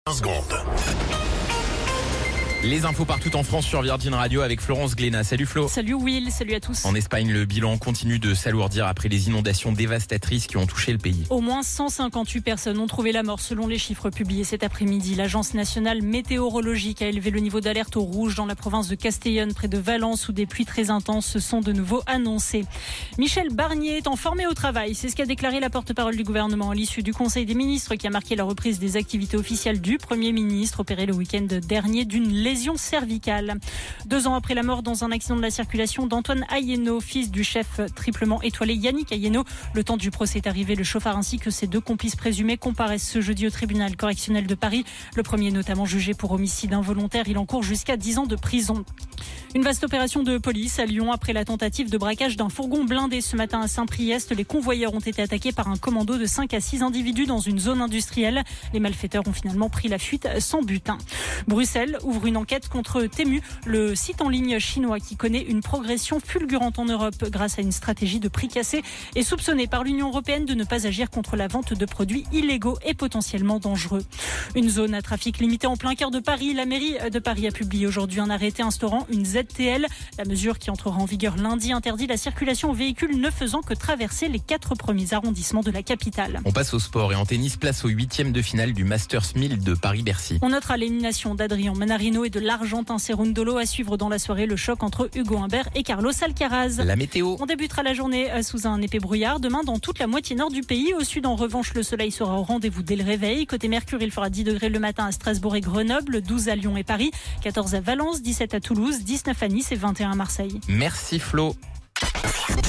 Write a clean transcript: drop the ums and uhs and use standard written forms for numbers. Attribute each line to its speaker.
Speaker 1: 15 secondes.
Speaker 2: Les infos partout en France sur Virgin Radio avec Florence Glénat. Salut Flo.
Speaker 3: Salut Will, salut à tous.
Speaker 2: En Espagne, le bilan continue de s'alourdir après les inondations dévastatrices qui ont touché le pays.
Speaker 3: Au moins 158 personnes ont trouvé la mort selon les chiffres publiés cet après-midi. L'Agence nationale météorologique a élevé le niveau d'alerte au rouge dans la province de Castellón, près de Valence, où des pluies très intenses se sont de nouveau annoncées. Michel Barnier est formé au travail. C'est ce qu'a déclaré la porte-parole du gouvernement à l'issue du Conseil des ministres qui a marqué la reprise des activités officielles du Premier ministre, opéré le week-end dernier d'une lésion cervicale. 2 ans après la mort dans un accident de la circulation d'Antoine Ayeno, fils du chef triplement étoilé Yannick Ayeno. Le temps du procès est arrivé. Le chauffard ainsi que ses 2 complices présumés comparaissent ce jeudi au tribunal correctionnel de Paris. Le premier notamment jugé pour homicide involontaire. Il encourt jusqu'à 10 ans de prison. Une vaste opération de police à Lyon après la tentative de braquage d'un fourgon blindé ce matin à Saint-Priest. Les convoyeurs ont été attaqués par un commando de 5 à 6 individus dans une zone industrielle. Les malfaiteurs ont finalement pris la fuite sans butin. Bruxelles ouvre une enquête contre Temu, le site en ligne chinois qui connaît une progression fulgurante en Europe grâce à une stratégie de prix cassé et soupçonné par l'Union européenne de ne pas agir contre la vente de produits illégaux et potentiellement dangereux. Une zone à trafic limité en plein cœur de Paris. La mairie de Paris a publié aujourd'hui un arrêté instaurant une ZTL. La mesure qui entrera en vigueur lundi interdit la circulation aux véhicules ne faisant que traverser les 4 premiers arrondissements de la capitale.
Speaker 2: On passe au sport et en tennis, place au 8e de finale du Masters 1000 de Paris-Bercy.
Speaker 3: On notera l'élimination d'Adrien Manarino et de l'Argentin Cerundolo. À suivre dans la soirée le choc entre Hugo Humbert et Carlos Alcaraz.
Speaker 2: La météo.
Speaker 3: On débutera la journée sous un épais brouillard. Demain, dans toute la moitié nord du pays. Au sud, en revanche, le soleil sera au rendez-vous dès le réveil. Côté Mercure, il fera 10 degrés le matin à Strasbourg et Grenoble, 12 à Lyon et Paris, 14 à Valence, 17 à Toulouse, 19 à Nice et 21 à Marseille.
Speaker 2: Merci Flo.